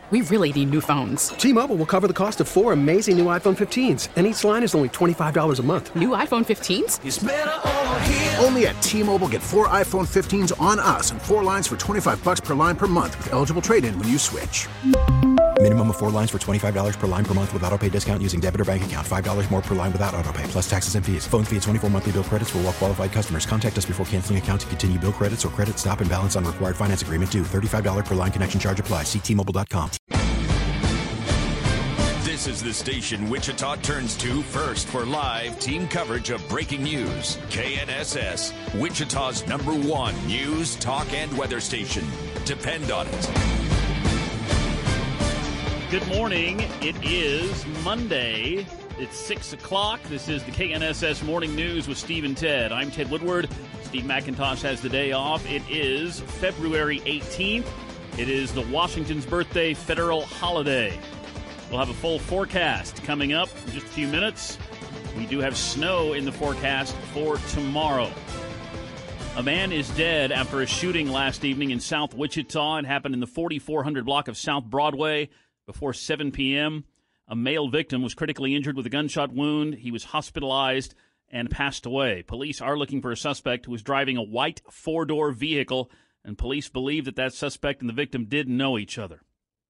We really need new phones. T-Mobile will cover the cost of 4 amazing new iPhone 15s, and each line is only $25 a month. New iPhone 15s? It's better over here. Only at T-Mobile, get 4 iPhone 15s on us and 4 lines for $25 per line per month with eligible trade-in when you switch. Minimum of 4 lines for $25 per line per month with autopay discount using debit or bank account. $5 more per line without autopay, plus taxes and fees. Phone fee at 24 monthly bill credits for well-qualified customers. Contact us before canceling account to continue bill credits or credit stop and balance on required finance agreement due. $35 per line connection charge applies. See T-Mobile.com. This is the station Wichita turns to first for live team coverage of breaking news. KNSS, Wichita's #1 news, talk, and weather station. Depend on it. Good morning. It is Monday. It's 6 o'clock. This is the KNSS Morning News with Steve and Ted. I'm Ted Woodward. Steve McIntosh has the day off. It is February 18th. It is the Washington's birthday federal holiday. We'll have a full forecast coming up in just a few minutes. We do have snow in the forecast for tomorrow. A man is dead after a shooting last evening in South Wichita. It happened in the 4400 block of South Broadway before 7 p.m. A male victim was critically injured with a gunshot wound. He was hospitalized and passed away. Police are looking for a suspect who was driving a white 4-door vehicle, and police believe that suspect and the victim did know each other.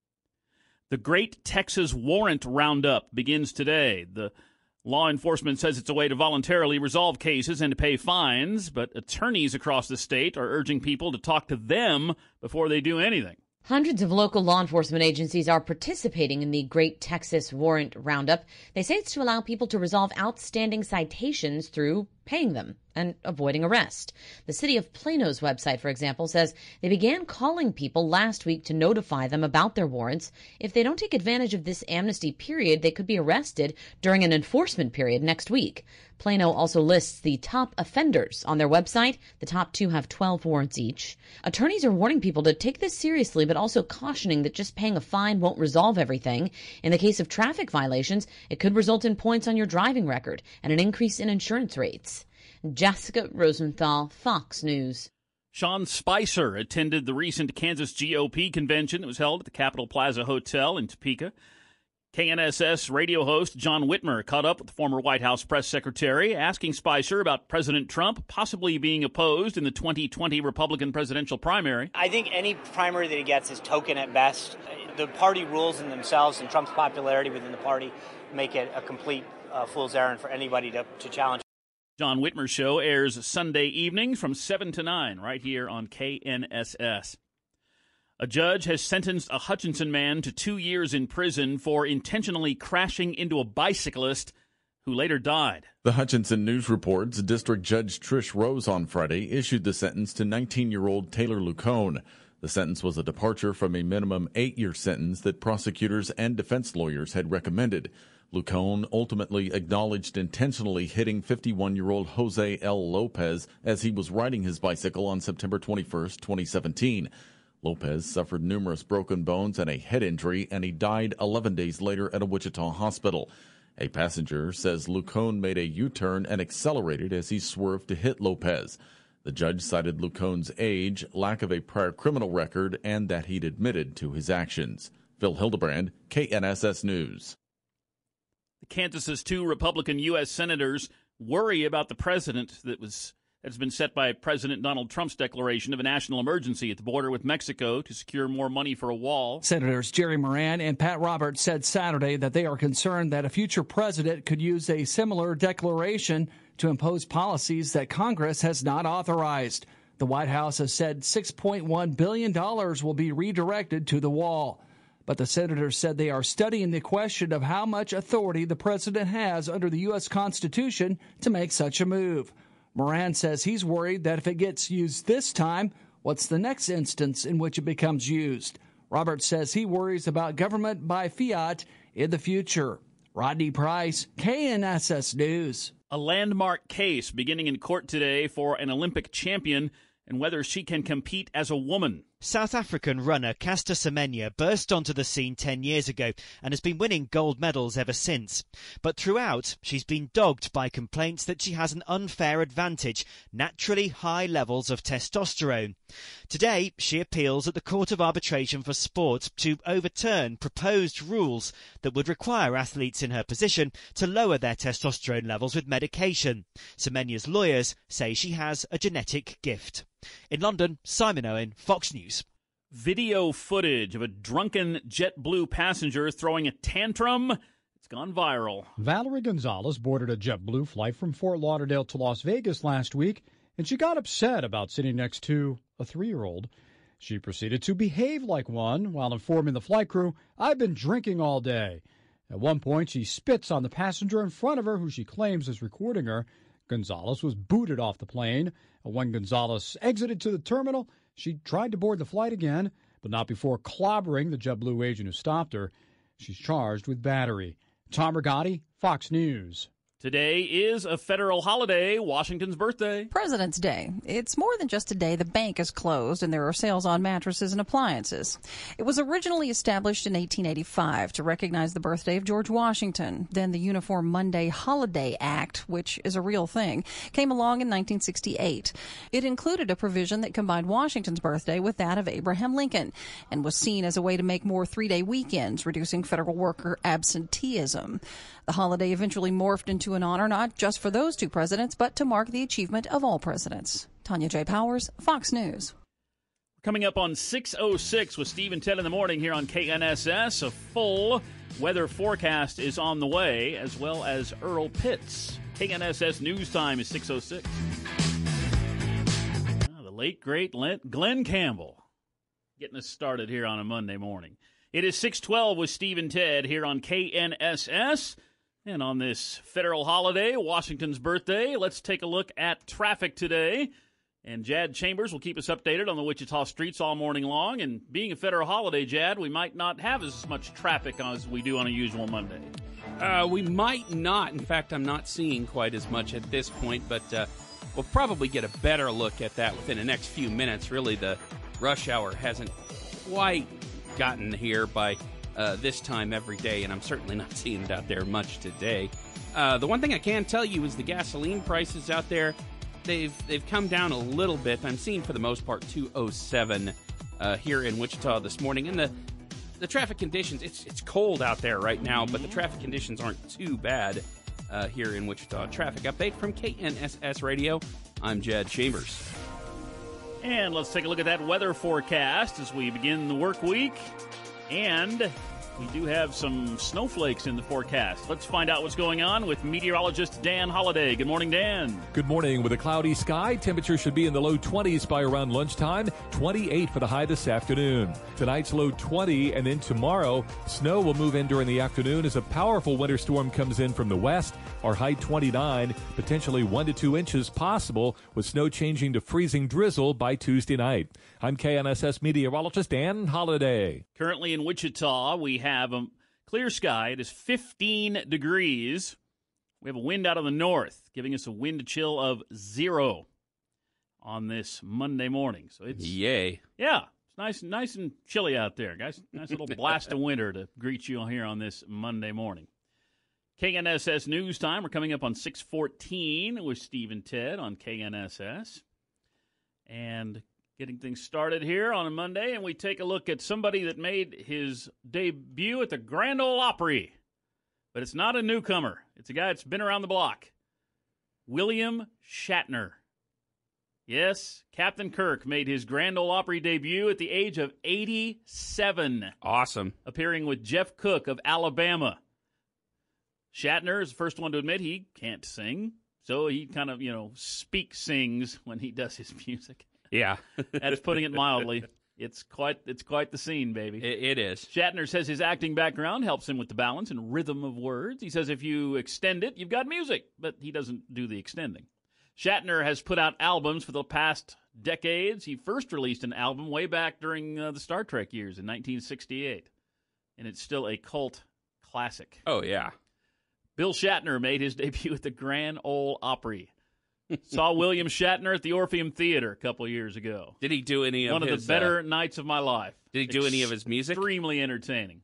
The Great Texas Warrant Roundup begins today. The law enforcement says it's a way to voluntarily resolve cases and to pay fines, but attorneys across the state are urging people to talk to them before they do anything. Hundreds of local law enforcement agencies are participating in the Great Texas Warrant Roundup. They say it's to allow people to resolve outstanding citations through paying them and avoiding arrest. The city of Plano's website, for example, says they began calling people last week to notify them about their warrants. If they don't take advantage of this amnesty period, they could be arrested during an enforcement period next week. Plano also lists the top offenders on their website. The top 2 have 12 warrants each. Attorneys are warning people to take this seriously, but also cautioning that just paying a fine won't resolve everything. In the case of traffic violations, it could result in points on your driving record and an increase in insurance rates. Jessica Rosenthal, Fox News. Sean Spicer attended the recent Kansas GOP convention that was held at the Capitol Plaza Hotel in Topeka. KNSS radio host John Whitmer caught up with the former White House press secretary, asking Spicer about President Trump possibly being opposed in the 2020 Republican presidential primary. I think any primary that he gets is token at best. The party rules in themselves and Trump's popularity within the party make it a complete fool's errand for anybody to challenge. John Whitmer's show airs Sunday evenings from 7 to 9 right here on KNSS. A judge has sentenced a Hutchinson man to 2 years in prison for intentionally crashing into a bicyclist who later died. The Hutchinson News reports District Judge Trish Rose on Friday issued the sentence to 19-year-old Taylor Lucone. The sentence was a departure from a minimum 8-year sentence that prosecutors and defense lawyers had recommended. Lucone ultimately acknowledged intentionally hitting 51-year-old Jose L. Lopez as he was riding his bicycle on September 21, 2017. Lopez suffered numerous broken bones and a head injury, and he died 11 days later at a Wichita hospital. A passenger says Lucone made a U-turn and accelerated as he swerved to hit Lopez. The judge cited Lucone's age, lack of a prior criminal record, and that he'd admitted to his actions. Phil Hildebrand, KNSS News. Kansas's 2 Republican U.S. senators worry about the precedent that's been set by President Donald Trump's declaration of a national emergency at the border with Mexico to secure more money for a wall. Senators Jerry Moran and Pat Roberts said Saturday that they are concerned that a future president could use a similar declaration to impose policies that Congress has not authorized. The White House has said $6.1 billion will be redirected to the wall. But the senators said they are studying the question of how much authority the president has under the U.S. Constitution to make such a move. Moran says he's worried that if it gets used this time, what's the next instance in which it becomes used? Roberts says he worries about government by fiat in the future. Rodney Price, KNSS News. A landmark case beginning in court today for an Olympic champion and whether she can compete as a woman. South African runner Caster Semenya burst onto the scene 10 years ago and has been winning gold medals ever since. But throughout, she's been dogged by complaints that she has an unfair advantage, naturally high levels of testosterone. Today, she appeals at the Court of Arbitration for Sport to overturn proposed rules that would require athletes in her position to lower their testosterone levels with medication. Semenya's lawyers say she has a genetic gift. In London, Simon Owen, Fox News. Video footage of a drunken JetBlue passenger throwing a tantrum. It's gone viral. Valerie Gonzalez boarded a JetBlue flight from Fort Lauderdale to Las Vegas last week, and she got upset about sitting next to a 3-year-old. She proceeded to behave like one while informing the flight crew, "I've been drinking all day." At one point, she spits on the passenger in front of her, who she claims is recording her. Gonzalez was booted off the plane. When Gonzalez exited to the terminal, she tried to board the flight again, but not before clobbering the JetBlue agent who stopped her. She's charged with battery. Tom Rigotti, Fox News. Today is a federal holiday, Washington's birthday. President's Day. It's more than just a day the bank is closed and there are sales on mattresses and appliances. It was originally established in 1885 to recognize the birthday of George Washington. Then the Uniform Monday Holiday Act, which is a real thing, came along in 1968. It included a provision that combined Washington's birthday with that of Abraham Lincoln and was seen as a way to make more 3-day weekends, reducing federal worker absenteeism. The holiday eventually morphed into an honor not just for those two presidents, but to mark the achievement of all presidents. Tanya J. Powers, Fox News. Coming up on 6:06 with Steve and Ted in the morning here on KNSS. A full weather forecast is on the way, as well as Earl Pitts. KNSS News Time is 6:06. The late, great Glenn Campbell getting us started here on a Monday morning. It is 6:12 with Steve and Ted here on KNSS. And on this federal holiday, Washington's birthday, let's take a look at traffic today. And Jad Chambers will keep us updated on the Wichita streets all morning long. And being a federal holiday, Jad, we might not have as much traffic as we do on a usual Monday. We might not. In fact, I'm not seeing quite as much at this point, but we'll probably get a better look at that within the next few minutes. Really, the rush hour hasn't quite gotten here by this time every day, and I'm certainly not seeing it out there much today. The one thing I can tell you is the gasoline prices out there, they've come down a little bit. I'm seeing, for the most part, $2.07 here in Wichita this morning. And the traffic conditions, it's cold out there right now, but the traffic conditions aren't too bad here in Wichita. Traffic update from KNSS Radio. I'm Jad Chambers. And let's take a look at that weather forecast as we begin the work week. And we do have some snowflakes in the forecast. Let's find out what's going on with meteorologist Dan Holliday. Good morning, Dan. Good morning. With a cloudy sky, temperature should be in the low 20s by around lunchtime, 28 for the high this afternoon. Tonight's low 20, and then tomorrow, snow will move in during the afternoon as a powerful winter storm comes in from the west. Our high 29, potentially 1 to 2 inches possible, with snow changing to freezing drizzle by Tuesday night. I'm KNSS meteorologist Dan Holliday. Currently in Wichita, we have a clear sky. It is 15 degrees. We have a wind out of the north, giving us a wind chill of 0 on this Monday morning. So it's yay. Yeah, it's nice and chilly out there, guys. Nice little blast of winter to greet you here on this Monday morning. KNSS News Time. We're coming up on 6:14 with Steve and Ted on KNSS. And getting things started here on a Monday, and we take a look at somebody that made his debut at the Grand Ole Opry. But it's not a newcomer. It's a guy that's been around the block. William Shatner. Yes, Captain Kirk made his Grand Ole Opry debut at the age of 87. Awesome. Appearing with Jeff Cook of Alabama. Shatner is the first one to admit he can't sing, so he kind of, sings when he does his music. Yeah. That's putting it mildly. It's quite the scene, baby. It is. Shatner says his acting background helps him with the balance and rhythm of words. He says if you extend it, you've got music, but he doesn't do the extending. Shatner has put out albums for the past decades. He first released an album way back during the Star Trek years in 1968, and it's still a cult classic. Oh, yeah. Bill Shatner made his debut at the Grand Ole Opry. Saw William Shatner at the Orpheum Theater a couple years ago. Did he do any of one his... One of the better nights of my life. Did he do any of his music? Extremely entertaining.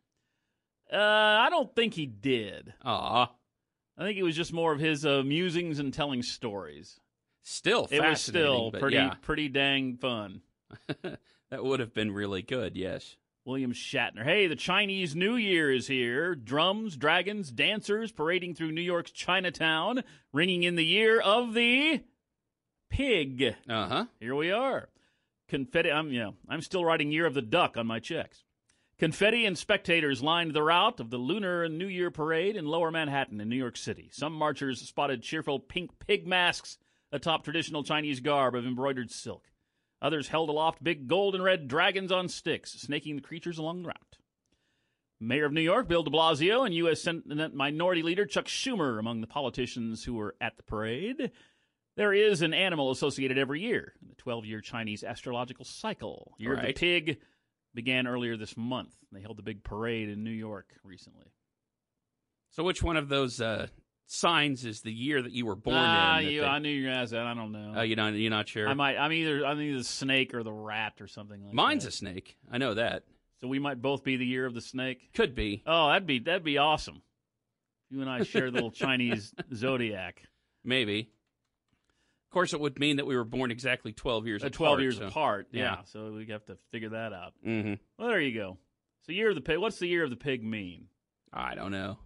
I don't think he did. Aw. I think it was just more of his musings and telling stories. Still fascinating. It was still but pretty dang fun. That would have been really good, yes. William Shatner. Hey, the Chinese New Year is here. Drums, dragons, dancers parading through New York's Chinatown, ringing in the year of the pig. Uh-huh. Here we are. Confetti. I'm still writing Year of the Duck on my checks. Confetti and spectators lined the route of the Lunar New Year parade in Lower Manhattan in New York City. Some marchers spotted cheerful pink pig masks atop traditional Chinese garb of embroidered silk. Others held aloft big gold and red dragons on sticks, snaking the creatures along the route. Mayor of New York, Bill de Blasio, and U.S. Senate Minority Leader Chuck Schumer among the politicians who were at the parade. There is an animal associated every year in the 12-year Chinese astrological cycle. Year of the Pig began earlier this month. They held the big parade in New York recently. So which one of those signs is the year that you were born in? I knew you were going to ask that. I don't know. You're not sure? I'm either the snake or the rat or something like that. Mine's a snake. I know that. So we might both be the year of the snake? Could be. Oh, that'd be awesome. You and I share the little Chinese zodiac. Maybe. Of course, it would mean that we were born exactly 12 years apart. 12 years apart, yeah. So we have to figure that out. Mm-hmm. Well, there you go. So year of the pig. What's the year of the pig mean? I don't know.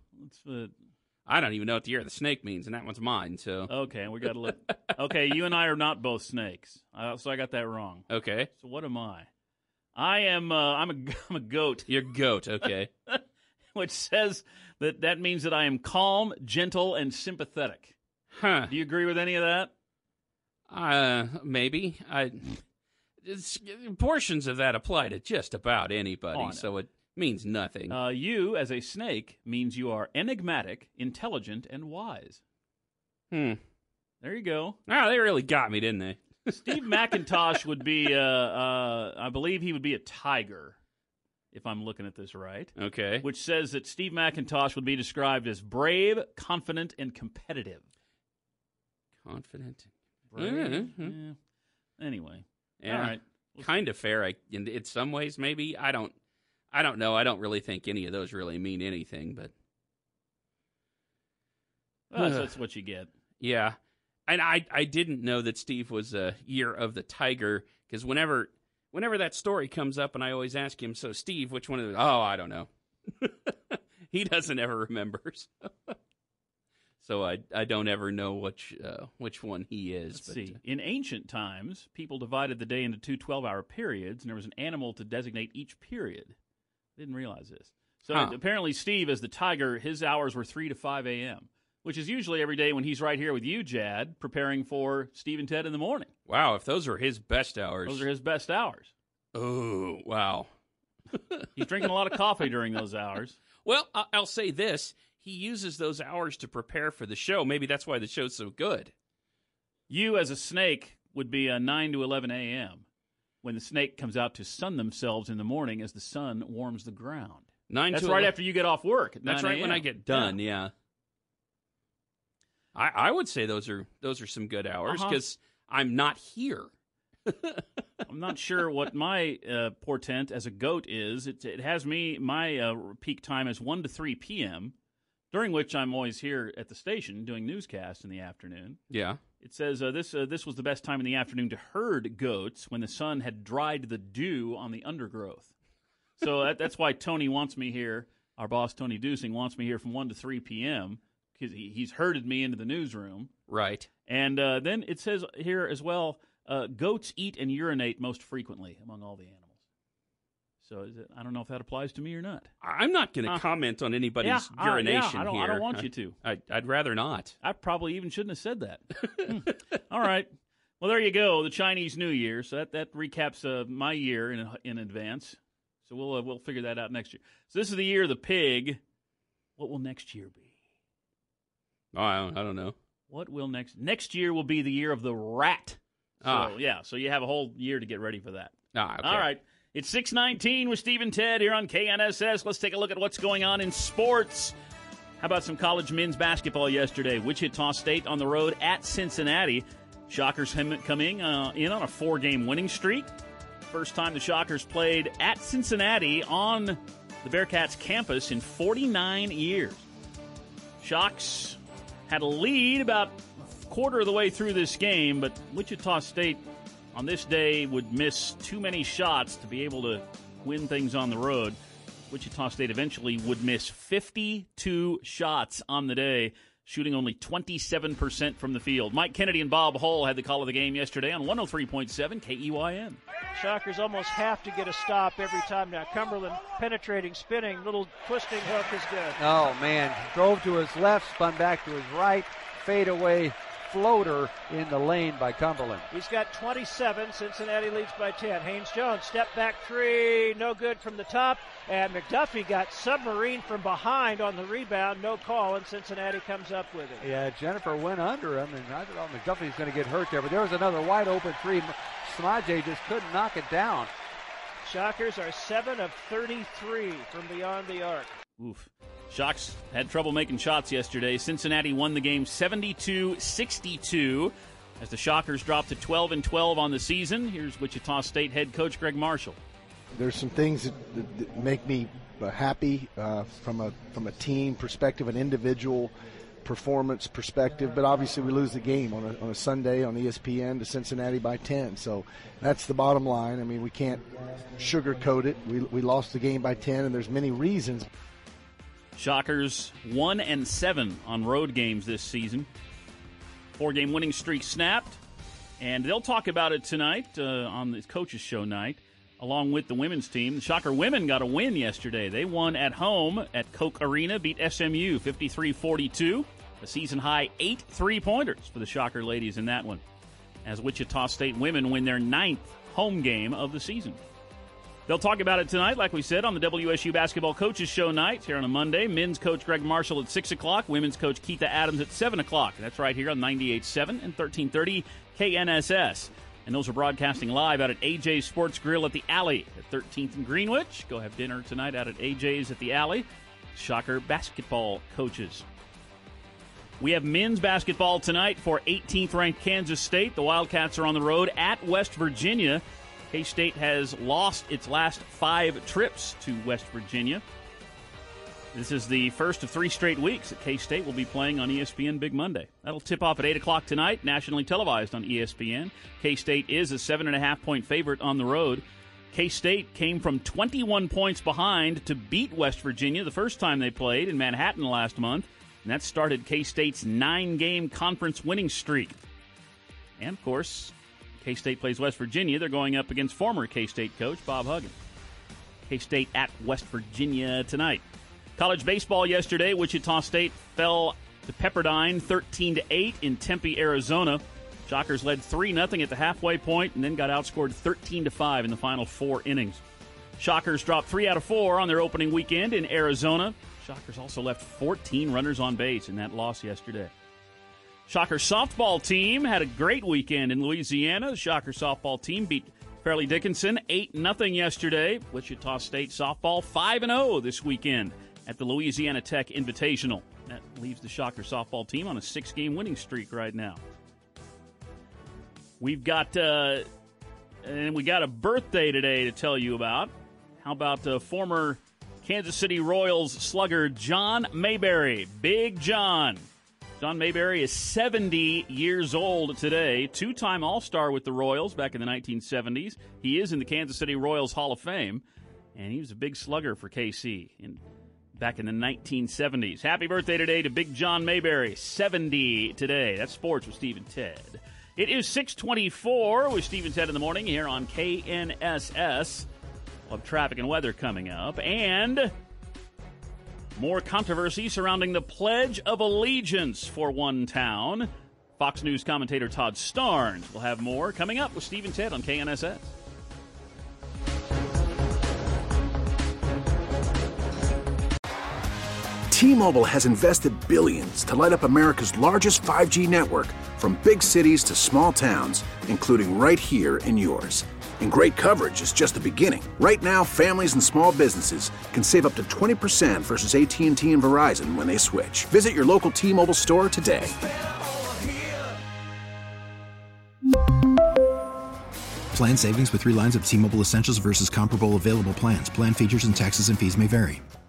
I don't even know what the year of the snake means, and that one's mine. So okay, we got to look. Okay, you and I are not both snakes, so I got that wrong. Okay. So what am I? I am. I'm a goat. You're goat. Okay. Which says that means that I am calm, gentle, and sympathetic. Huh. Do you agree with any of that? Maybe. Portions of that apply to just about anybody, so it means nothing. You, as a snake, means you are enigmatic, intelligent, and wise. There you go. Oh, they really got me, didn't they? Steve McIntosh would be, I believe he would be a tiger, if I'm looking at this right. Okay. Which says that Steve McIntosh would be described as brave, confident, and competitive. Confident. Mm-hmm. Yeah. Anyway. Yeah. All right. Kind of fair. In some ways, maybe. I don't know. I don't really think any of those really mean anything, but. Well, that's what you get. Yeah. And I didn't know that Steve was a year of the tiger, because whenever that story comes up and I always ask him, so Steve, which one of the... Oh, I don't know. He doesn't ever remember. So I don't ever know which one he is. Let's see. In ancient times, people divided the day into two 12-hour periods, and there was an animal to designate each period. Didn't realize this. So apparently Steve, as the tiger, his hours were 3 to 5 a.m., which is usually every day when he's right here with you, Jad, preparing for Steve and Ted in the morning. Wow, if those are his best hours. Those are his best hours. Oh, wow. He's drinking a lot of coffee during those hours. Well, I'll say this. He uses those hours to prepare for the show. Maybe that's why the show's so good. You, as a snake, would be 9 to 11 a.m. when the snake comes out to sun themselves in the morning as the sun warms the ground. That's right after you get off work. That's right when I get done, yeah. I would say those are some good hours because I'm not here. I'm not sure what my portent as a goat is. It has my peak time is 1 to 3 p.m., during which I'm always here at the station doing newscasts in the afternoon. Yeah. It says this was the best time in the afternoon to herd goats when the sun had dried the dew on the undergrowth. So that's why Tony wants me here. Our boss, Tony Dusing, wants me here from 1 to 3 p.m., because he's herded me into the newsroom. Right. And then it says here as well, goats eat and urinate most frequently among all the animals. So I don't know if that applies to me or not. I'm not going to comment on anybody's urination I don't here. Want you to. I'd rather not. I probably even shouldn't have said that. All right. Well, there you go, the Chinese New Year. So that recaps my year in advance. So we'll figure that out next year. So this is the year of the pig. What will next year be? Oh, I don't know. What will next year will be the year of the rat. So, so you have a whole year to get ready for that. Okay. All right. It's 6:19 with Steve and Ted here on KNSS. Let's take a look at what's going on in sports. How about some college men's basketball yesterday? Wichita State on the road at Cincinnati. Shockers coming in on a 4-game winning streak. First time the Shockers played at Cincinnati on the Bearcats campus in 49 years. Shocks had a lead about a quarter of the way through this game, but Wichita State on this day would miss too many shots to be able to win things on the road. Wichita State eventually would miss 52 shots on the day, shooting only 27% from the field. Mike Kennedy and Bob Hull had the call of the game yesterday on 103.7 KEYN. Shockers almost have to get a stop every time now. Cumberland penetrating, spinning, little twisting hook is good. Oh, man. Drove to his left, spun back to his right, fadeaway floater in the lane by Cumberland. He's got 27. Cincinnati leads by 10. Haynes-Jones, step back three, no good from the top. And McDuffie got submarine from behind on the rebound, no call, and Cincinnati comes up with it. Yeah, Jennifer went under him, and I thought McDuffie's going to get hurt there. But there was another wide open three. Smaje just couldn't knock it down. Shockers are 7 of 33 from beyond the arc. Oof. Shocks had trouble making shots yesterday. Cincinnati won the game 72-62 as the Shockers dropped to 12-12 on the season. Here's Wichita State head coach Greg Marshall. There's some things that make me happy from a team perspective, an individual performance perspective, but obviously we lose the game on a Sunday on ESPN to Cincinnati by 10. So that's the bottom line. I mean, we can't sugarcoat it. We lost the game by 10, and there's many reasons. Shockers 1-7 on road games this season. 4-game winning streak snapped, and they'll talk about it tonight on the coaches show night, along with the women's team. The Shocker women got a win yesterday. They won at home at Koch Arena, beat SMU 53-42. A season-high 8 3-pointers for the Shocker ladies in that one, as Wichita State women win their 9th home game of the season. They'll talk about it tonight, like we said, on the WSU Basketball Coaches Show night here on a Monday. Men's coach Greg Marshall at 6 o'clock, women's coach Keitha Adams at 7 o'clock. That's right here on 98.7 and 1330 KNSS. And those are broadcasting live out at AJ's Sports Grill at the Alley at 13th and Greenwich. Go have dinner tonight out at AJ's at the Alley. Shocker basketball coaches. We have men's basketball tonight for 18th-ranked Kansas State. The Wildcats are on the road at West Virginia. K-State has lost its last 5 trips to West Virginia. This is the first of 3 straight weeks that K-State will be playing on ESPN Big Monday. That'll tip off at 8 o'clock tonight, nationally televised on ESPN. K-State is a 7.5-point favorite on the road. K-State came from 21 points behind to beat West Virginia the first time they played in Manhattan last month, and that started K-State's 9-game conference winning streak. And, of course, K-State plays West Virginia. They're going up against former K-State coach Bob Huggins. K-State at West Virginia tonight. College baseball yesterday, Wichita State fell to Pepperdine 13-8 in Tempe, Arizona. Shockers led 3-0 at the halfway point and then got outscored 13-5 in the final 4 innings. Shockers dropped 3 out of 4 on their opening weekend in Arizona. Shockers also left 14 runners on base in that loss yesterday. Shocker softball team had a great weekend in Louisiana. The Shocker softball team beat Fairleigh Dickinson 8-0 yesterday. Wichita State softball 5-0 this weekend at the Louisiana Tech Invitational. That leaves the Shocker softball team on a 6-game winning streak right now. We've got a birthday today to tell you about. How about former Kansas City Royals slugger John Mayberry? Big John. John Mayberry is 70 years old today, 2-time All-Star with the Royals back in the 1970s. He is in the Kansas City Royals Hall of Fame, and he was a big slugger for KC back in the 1970s. Happy birthday today to Big John Mayberry, 70 today. That's sports with Steve and Ted. It is 6:24 with Steve and Ted in the morning here on KNSS. We'll have traffic and weather coming up, and more controversy surrounding the Pledge of Allegiance for one town. Fox News commentator Todd Starnes will have more coming up with Steve and Ted on KNSS. T-Mobile has invested billions to light up America's largest 5G network, from big cities to small towns, including right here in yours. And great coverage is just the beginning. Right now, families and small businesses can save up to 20% versus AT&T and Verizon when they switch. Visit your local T-Mobile store today. Plan savings with 3 lines of T-Mobile Essentials versus comparable available plans. Plan features and taxes and fees may vary.